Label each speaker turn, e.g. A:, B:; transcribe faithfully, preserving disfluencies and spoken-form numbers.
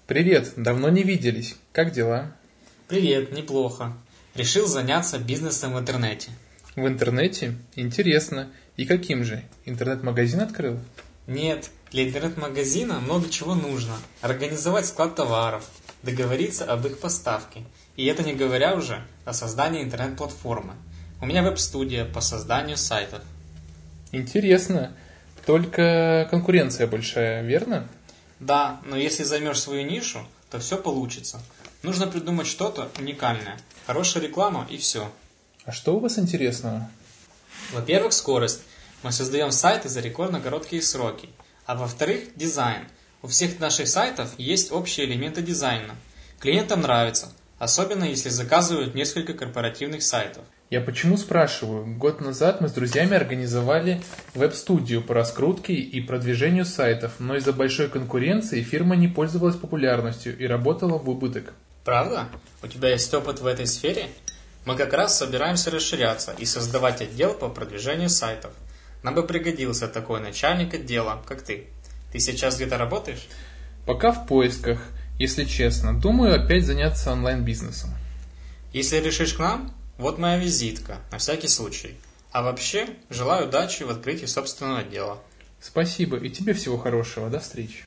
A: Привет, давно не виделись. Как дела?
B: Привет, неплохо. Решил заняться бизнесом в интернете.
A: В интернете? Интересно. И каким же? Интернет-магазин открыл?
B: Нет, для интернет-магазина много чего нужно. Организовать склад товаров, договориться об их поставке. И это не говоря уже о создании интернет-платформы. У меня веб-студия по созданию сайтов.
A: Интересно. Только конкуренция большая, верно?
B: Да, но если займешь свою нишу, то все получится. Нужно придумать что-то уникальное. Хорошая реклама и все.
A: А что у вас интересного?
B: Во-первых, скорость. Мы создаем сайты за рекордно короткие сроки. А во-вторых, дизайн. У всех наших сайтов есть общие элементы дизайна. Клиентам нравится, особенно если заказывают несколько корпоративных сайтов.
A: Я почему спрашиваю? Год назад мы с друзьями организовали веб-студию по раскрутке и продвижению сайтов, но из-за большой конкуренции фирма не пользовалась популярностью и работала в убыток.
B: Правда? У тебя есть опыт в этой сфере? Мы как раз собираемся расширяться и создавать отдел по продвижению сайтов. Нам бы пригодился такой начальник отдела, как ты. Ты сейчас где-то работаешь?
A: Пока в поисках, если честно. Думаю опять заняться онлайн-бизнесом.
B: Если решишь к нам, вот моя визитка, на всякий случай. А вообще, желаю удачи в открытии собственного дела.
A: Спасибо и тебе всего хорошего. До встречи.